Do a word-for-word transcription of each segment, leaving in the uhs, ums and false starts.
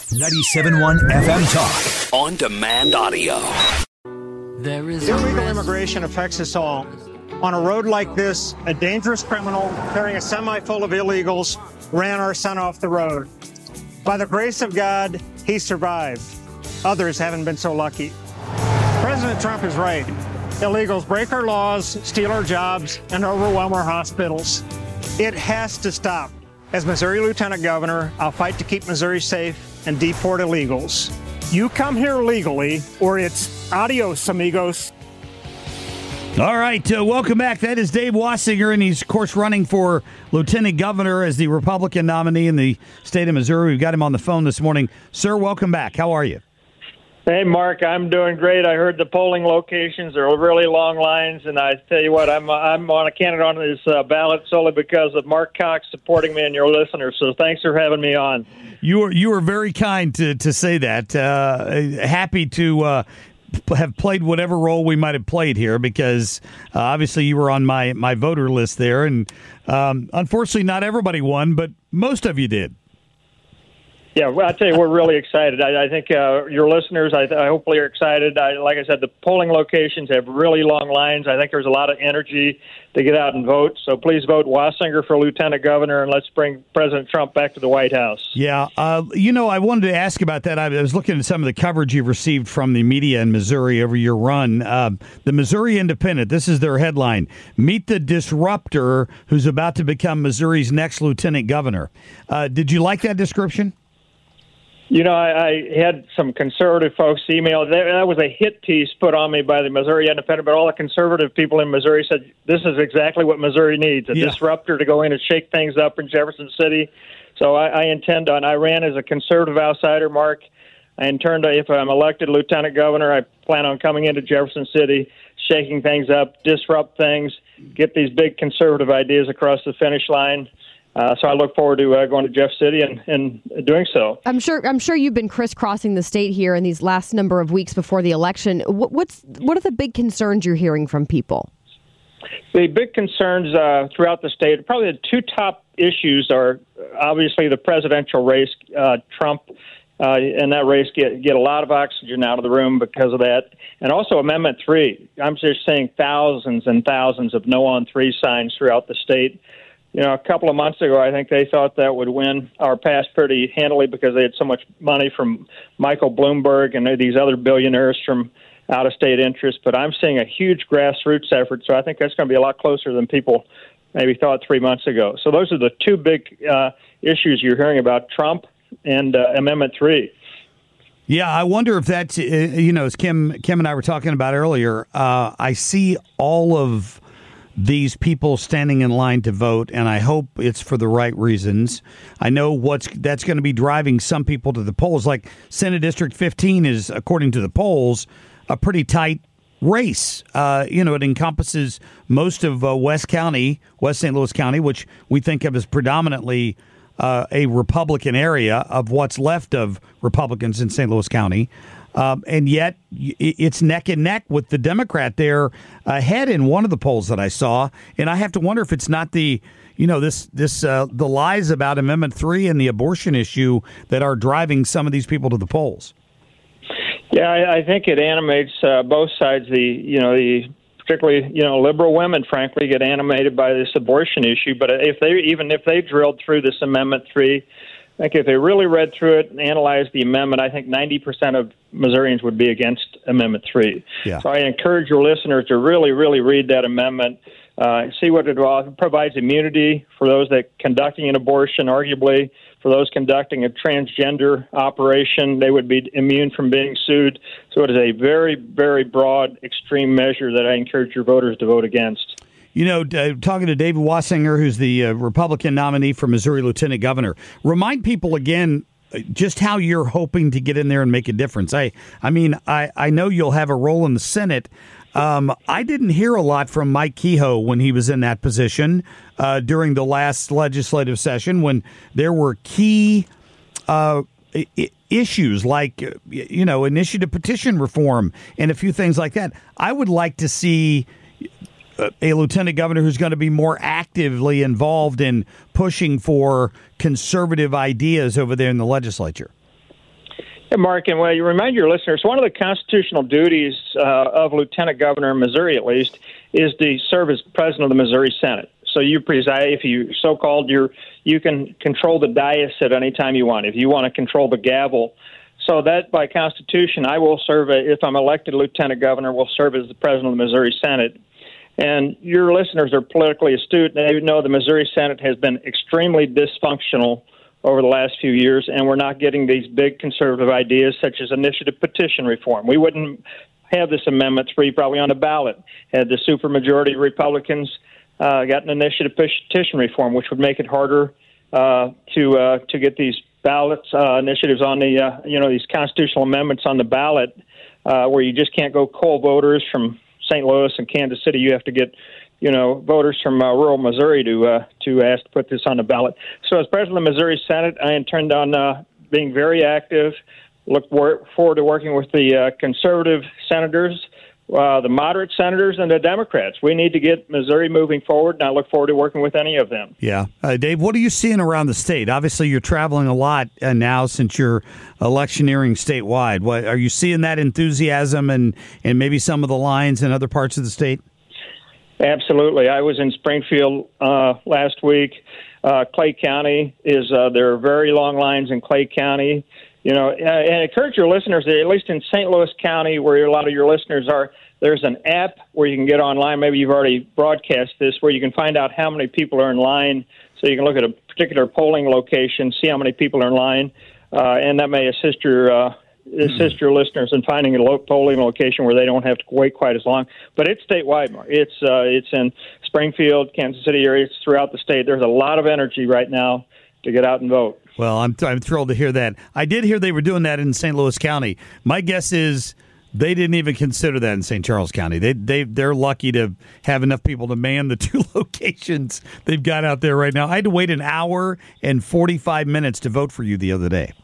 ninety-seven point one F M Talk. On demand audio. There is illegal immigration affects us all. On a road like this, a dangerous criminal carrying a semi full of illegals ran our son off the road. By the grace of God, he survived. Others haven't been so lucky. President Trump is right. Illegals break our laws, steal our jobs, and overwhelm our hospitals. It has to stop. As Missouri Lieutenant Governor, I'll fight to keep Missouri safe and deport illegals. You come here legally, or it's adios, amigos. All right, uh, welcome back. That is Dave Wasinger, and he's, of course, running for Lieutenant Governor as the Republican nominee in the state of Missouri. We've got him on the phone this morning. Sir, welcome back. How are you? Hey, Mark, I'm doing great. I heard the polling locations are really long lines, and I tell you what, I'm I'm on a candidate on this uh, ballot solely because of Mark Cox supporting me and your listeners. So thanks for having me on. You are you are very kind to to say that. Uh, happy to uh, have played whatever role we might have played here, because uh, obviously you were on my my voter list there, and um, unfortunately not everybody won, but most of you did. Yeah, well, I tell you, we're really excited. I, I think uh, your listeners, I, I hopefully are excited. I, like I said, the polling locations have really long lines. I think there's a lot of energy to get out and vote. So please vote Wasinger for Lieutenant Governor, and let's bring President Trump back to the White House. Yeah, uh, you know, I wanted to ask about that. I was looking at some of the coverage you've received from the media in Missouri over your run. Uh, the Missouri Independent, this is their headline: Meet the disruptor who's about to become Missouri's next Lieutenant Governor. Uh, did you like that description? You know, I, I had some conservative folks email. That, that was a hit piece put on me by the Missouri Independent, but all the conservative people in Missouri said this is exactly what Missouri needs, a yeah. disruptor to go in and shake things up in Jefferson City. So I, I intend on, I ran as a conservative outsider, Mark. I intend to, if I'm elected lieutenant governor, I plan on coming into Jefferson City, shaking things up, disrupt things, get these big conservative ideas across the finish line. Uh, so I look forward to uh, going to Jeff City and, and doing so. I'm sure. I'm sure you've been crisscrossing the state here in these last number of weeks before the election. What, what's what are the big concerns you're hearing from people? The big concerns uh, throughout the state, probably the two top issues are obviously the presidential race. Uh, Trump uh, and that race get get a lot of oxygen out of the room because of that, and also Amendment three. I'm just seeing thousands and thousands of no on three signs throughout the state. You know, a couple of months ago, I think they thought that would win our pass pretty handily because they had so much money from Michael Bloomberg and these other billionaires from out-of-state interests. But I'm seeing a huge grassroots effort, so I think that's going to be a lot closer than people maybe thought three months ago. So those are the two big uh, issues you're hearing about, Trump and uh, Amendment three. Yeah, I wonder if that's, uh, you know, as Kim, Kim and I were talking about earlier, uh, I see all of these people standing in line to vote, and I hope it's for the right reasons. I know what's that's going to be driving some people to the polls. Like Senate District fifteen is, according to the polls, a pretty tight race. Uh, you know, it encompasses most of uh, West County, West Saint Louis County, which we think of as predominantly uh, a Republican area of what's left of Republicans in Saint Louis County. Um, and yet it's neck and neck with the Democrat there ahead in one of the polls that I saw. And I have to wonder if it's not the, you know, this this uh, the lies about Amendment three and the abortion issue that are driving some of these people to the polls. Yeah, I, I think it animates uh, both sides. The, you know, the particularly, you know, liberal women, frankly, get animated by this abortion issue. But if they even if they drilled through this Amendment three, I think if they really read through it and analyzed the amendment, I think ninety percent of Missourians would be against Amendment three. Yeah. So I encourage your listeners to really, really read that amendment, uh, see what it provides: immunity for those that conducting an abortion, arguably for those conducting a transgender operation, they would be immune from being sued. So it is a very, very broad, extreme measure that I encourage your voters to vote against. You know, uh, talking to David Wasinger, who's the uh, Republican nominee for Missouri Lieutenant Governor, remind people again just how you're hoping to get in there and make a difference. I, I mean, I, I know you'll have a role in the Senate. Um, I didn't hear a lot from Mike Kehoe when he was in that position uh, during the last legislative session when there were key uh, I- issues like, you know, initiative petition reform and a few things like that. I would like to see a lieutenant governor who's going to be more actively involved in pushing for conservative ideas over there in the legislature. Hey, Mark, and well, you remind your listeners, one of the constitutional duties uh, of Lieutenant Governor in Missouri, at least, is to serve as president of the Missouri Senate. So you preside, if you so-called, you're, you can control the dais at any time you want. If you want to control the gavel. So that, by Constitution, I will serve, if I'm elected Lieutenant Governor, will serve as the president of the Missouri Senate. And your listeners are politically astute. They know the Missouri Senate has been extremely dysfunctional over the last few years, and we're not getting these big conservative ideas such as initiative petition reform. We wouldn't have this Amendment three probably on the ballot had the supermajority Republicans uh, got an initiative petition reform, which would make it harder uh, to uh, to get these ballots uh, initiatives on the uh, you know these constitutional amendments on the ballot, uh, where you just can't go call voters from Saint Louis and Kansas City. You have to get you know, voters from uh, rural Missouri to uh, to ask to put this on the ballot. So as president of the Missouri Senate, I intend on uh, being very active, look wor- forward to working with the uh, conservative senators, uh, the moderate senators, and the Democrats. We need to get Missouri moving forward, and I look forward to working with any of them. Yeah. Uh, Dave, what are you seeing around the state? Obviously, you're traveling a lot uh, now since you're electioneering statewide. What, are you seeing that enthusiasm and, and maybe some of the lines in other parts of the state? Absolutely. I was in Springfield uh, last week. Uh, Clay County is, uh, there are very long lines in Clay County. You know, and I encourage your listeners, that at least in Saint Louis County, where a lot of your listeners are, there's an app where you can get online. Maybe you've already broadcast this, where you can find out how many people are in line. So you can look at a particular polling location, see how many people are in line, uh, and that may assist your uh assist your listeners in finding a local polling location where they don't have to wait quite as long. But it's statewide, Mark. It's uh, it's in Springfield, Kansas City area. It's throughout the state. There's a lot of energy right now to get out and vote. Well, I'm I'm thrilled to hear that. I did hear they were doing that in Saint Louis County. My guess is they didn't even consider that in Saint Charles County. They they they're lucky to have enough people to man the two locations they've got out there right now. I had to wait an hour and forty-five minutes to vote for you the other day.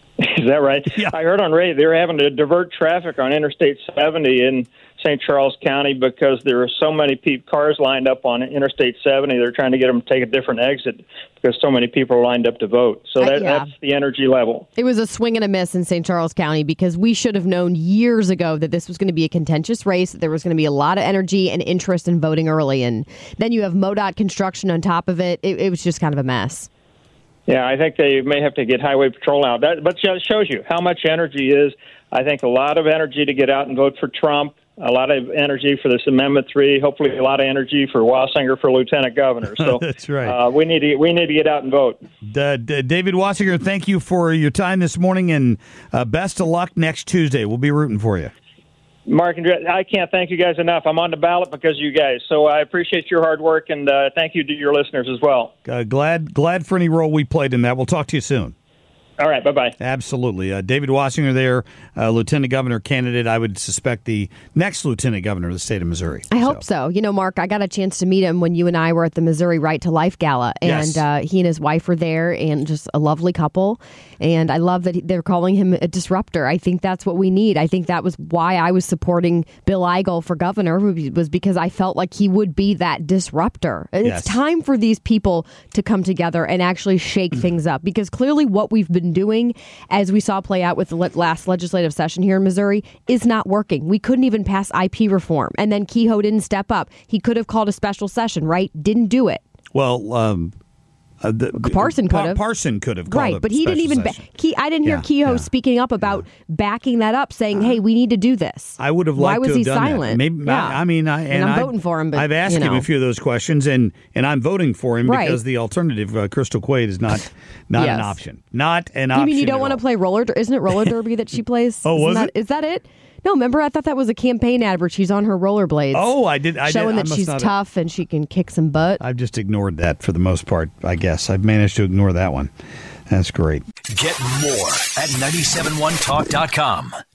Is that right? Yeah. I heard on radio they're having to divert traffic on Interstate seventy in Saint Charles County because there are so many pe- cars lined up on Interstate seventy. They're trying to get them to take a different exit because so many people are lined up to vote. So that, uh, yeah. that's the energy level. It was a swing and a miss in Saint Charles County because we should have known years ago that this was going to be a contentious race, that there was going to be a lot of energy and interest in voting early. And then you have MoDOT construction on top of it. It, it was just kind of a mess. Yeah, I think they may have to get Highway Patrol out. That, but it shows you how much energy is. I think a lot of energy to get out and vote for Trump, a lot of energy for this Amendment three, hopefully a lot of energy for Wassinger for Lieutenant Governor. So that's right. Uh, we need to we need to get out and vote. D- D- David Wassinger, thank you for your time this morning, and uh, best of luck next Tuesday. We'll be rooting for you. Mark, I can't thank you guys enough. I'm on the ballot because of you guys. So I appreciate your hard work, and uh, thank you to your listeners as well. Uh, glad glad for any role we played in that. We'll talk to you soon. All right, bye-bye. Absolutely. Uh, David Wassinger there, uh, Lieutenant Governor candidate, I would suspect the next Lieutenant Governor of the state of Missouri. I hope so. so. You know, Mark, I got a chance to meet him when you and I were at the Missouri Right to Life Gala, and yes. uh, he and his wife were there, and just a lovely couple. And I love that he, they're calling him a disruptor. I think that's what we need. I think that was why I was supporting Bill Eigel for governor, was because I felt like he would be that disruptor. And yes. It's time for these people to come together and actually shake things up, because clearly what we've been doing, as we saw play out with the last legislative session here in Missouri, is not working. We couldn't even pass I P reform. And then Kehoe didn't step up. He could have called a special session, right? Didn't do it. Well, um, uh, the, Parson could have. Parson could have called right, a but he didn't even. Ba- Ke- I didn't hear yeah, Kehoe yeah, speaking up about yeah. backing that up, saying, "Hey, we need to do this." I would have Why liked was to have he done silent? That. Maybe, yeah. I, I mean, I, and, and I'm I've, voting for him. But, I've asked you know. him a few of those questions, and, and I'm voting for him right. because the alternative, uh, Crystal Quaid, is not not yes. an option. Not an you option. You mean you don't want to all. play roller? Isn't it roller derby that she plays? Oh, Isn't was that, it? Is that it? No, remember, I thought that was a campaign ad where she's on her rollerblades. Oh, I did. I showing did. that I she's not tough have, and she can kick some butt. I've just ignored that for the most part, I guess. I've managed to ignore that one. That's great. Get more at nine seven one talk dot com.